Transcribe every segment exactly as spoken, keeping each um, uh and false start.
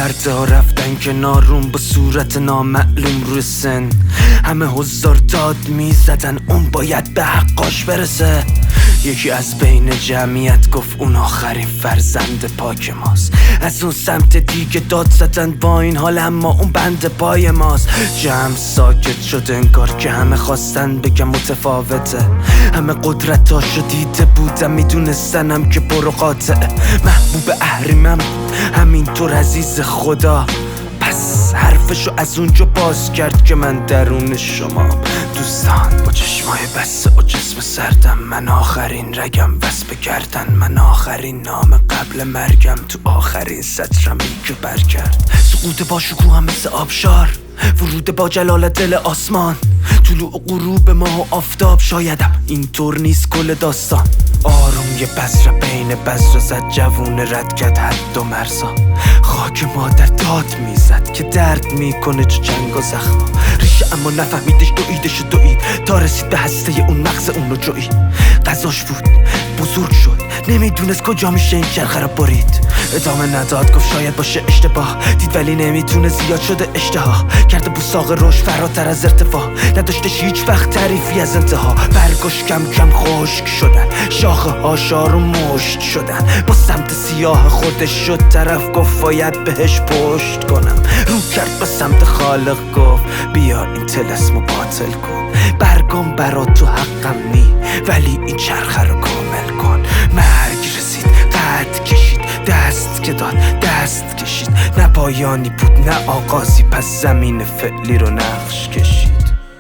پرده ها رفتن کنارون با صورت نامعلوم رو سن. همه هزار داد میزدن اون باید به حقاش برسه. یکی از بین جمعیت گفت اون آخرین فرزند پاک ماست. از اون سمت دیگه داد زدن با این حال اما اون بند پای ماست. جمع ساکت شد انگار که همه خواستن بگم متفاوته. همه قدرتاشو دیده بودم میدونستنم که برو قاطعه. محبوب اهریمن همینطور عزیز خدا. پس حرفشو از اونجا باز کرد که من درون شما دوستان با چشمای بسته و جسم سردم. من آخرین رگم وصف کردن. من آخرین نام قبل مرگم تو آخرین سطرم که بر کرد. سقوط با شکوه هم مثل آبشار. ورود با جلال دل آسمان. طلوع و غروب ماه و آفتاب. شایدم اینطور نیست کل داستان. آروم یه بذر بین بذر زد جوون رد کرد حد و مرزا. خاک مادر داد میزد که درد میکنه چو جنگ و زخما. ریشه اما نفهمیدش دویدش و دوید تا رسید به هسته اون مغز اونو جوید. غذاش بود بزرگ شد نمیدونست کجا میشه این چرخه را برید. ادامه نداد گفت شاید باشه اشتباه. دید ولی نمیتونه زیاد شده اشتها. کرده بوساق روش فراتر از ارتفاع. نداشتش هیچ وقت تعریفی از انتها. برگاش کم کم خشک شدن. شاخه هاش آروم مشت شدن. با سمت سیاه خودش شد طرف گفت باید بهش پشت کنم. رو کرد به سمت خالق گفت بیا این طلسمو باطل کن. برگام برا تو حقم نی ولی این چرخه رو کامل کن. مرگ رسید قد کشید دست که داد دست کشید. نه پایانی بود نه آغازی پس زمین فعلی رو نقش کشید.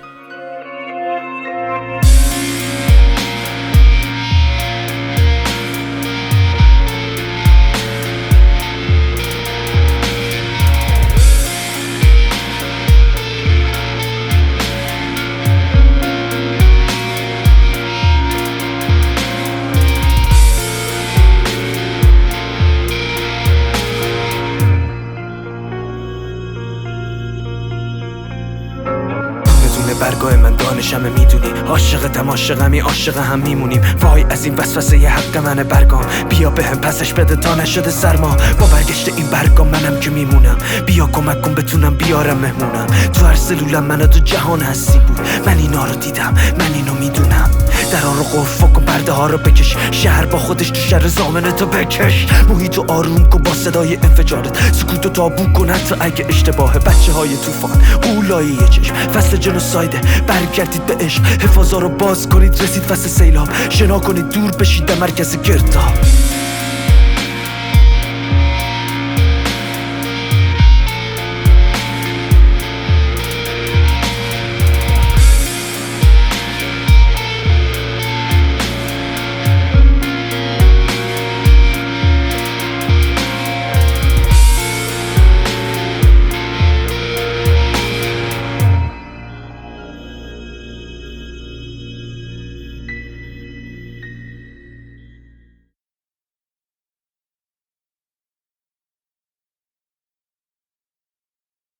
برگاه من دانشمه میدونی. عاشقتم عاشقمی عاشق هم میمونیم. وای از این وسوسه ی حق منه برگام. بیا بهم پسش بده تا نشده سرما. با برگشت این برگام منم که میمونم. بیا کمک کن بتونم بیارم مهمونم. تو هر سلولم من تو جهان هستی بود. من اینا رو دیدم من اینو میدونم. درا رو قفل کن پرده ها رو بکش. شهر با خودش تو شهر زامنه تو بکش. محیطو آروم کن با صدای انفجارت. سکوتو تابو کن حتی اگه اشتباهه. بچه های طوفان قولای یه چشم فصل جنوسایده. برگردید به عشق حفاظا رو باز کنید. رسید فصل سیلاب شنا کنید دور بشید در مرکز گرداب.